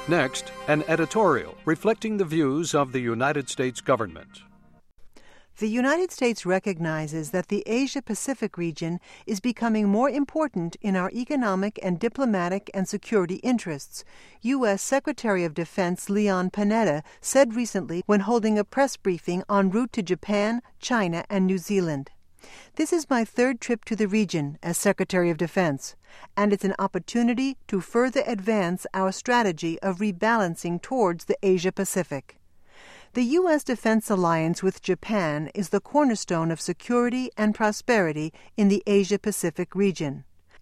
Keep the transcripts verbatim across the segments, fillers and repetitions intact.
Next, an editorial reflecting the views of the United States government. The United States recognizes that the Asia-Pacific region is becoming more important in our economic and diplomatic and security interests, U S Secretary of Defense Leon Panetta said recently when holding a press briefing en route to Japan, China, and New Zealand. This is my third trip to the region as Secretary of Defense, and it's an opportunity to further advance our strategy of rebalancing towards the Asia-Pacific. The U S defense alliance with Japan is the cornerstone of security and prosperity in the Asia-Pacific region.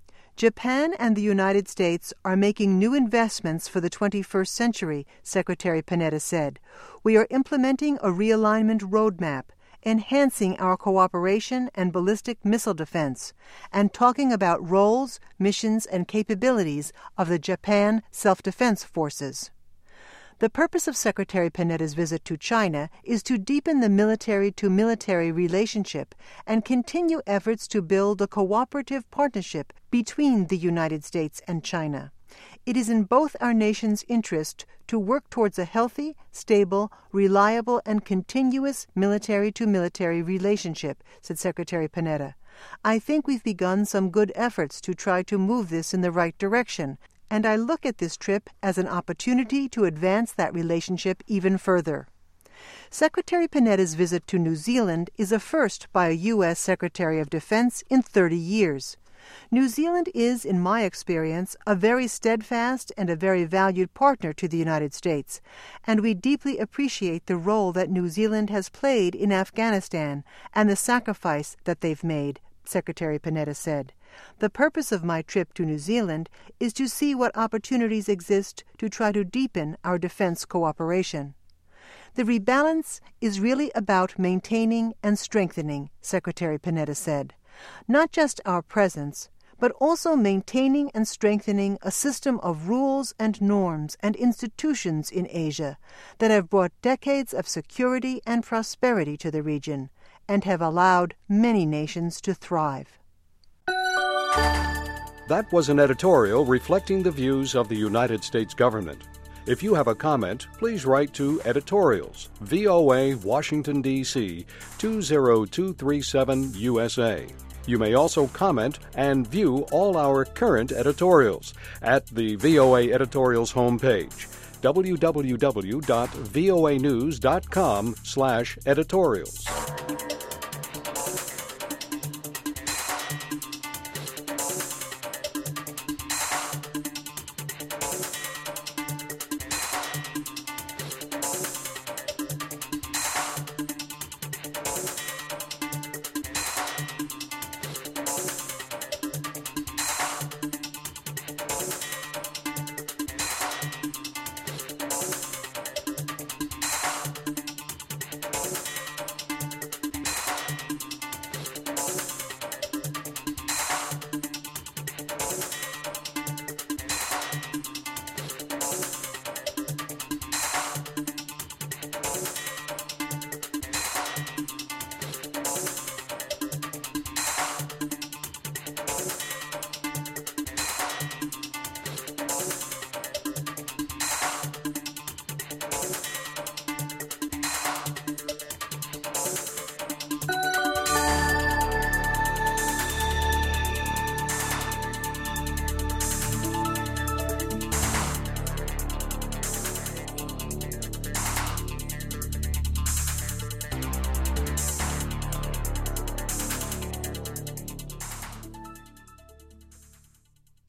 Japan and the United States are making new investments for the twenty-first century, Secretary Panetta said. We are implementing a realignment roadmap, enhancing our cooperation and ballistic missile defense, and talking about roles, missions, and capabilities of the Japan Self-Defense Forces. The purpose of Secretary Panetta's visit to China is to deepen the military-to-military relationship and continue efforts to build a cooperative partnership between the United States and China. It is in both our nations' interest to work towards a healthy, stable, reliable, and continuous military-to-military relationship, said Secretary Panetta. I think we've begun some good efforts to try to move this in the right direction, and I look at this trip as an opportunity to advance that relationship even further. Secretary Panetta's visit to New Zealand is a first by a U S Secretary of Defense in thirty years. New Zealand is, in my experience, a very steadfast and a very valued partner to the United States, and we deeply appreciate the role that New Zealand has played in Afghanistan and the sacrifice that they've made, Secretary Panetta said. The purpose of my trip to New Zealand is to see what opportunities exist to try to deepen our defense cooperation. The rebalance is really about maintaining and strengthening, Secretary Panetta said. Not just our presence, but also maintaining and strengthening a system of rules and norms and institutions in Asia that have brought decades of security and prosperity to the region and have allowed many nations to thrive. That was an editorial reflecting the views of the United States government. If you have a comment, please write to Editorials, V O A, Washington, D C two zero two three seven U S A. You may also comment and view all our current editorials at the V O A Editorials homepage, w w w dot voa news dot com slash editorials.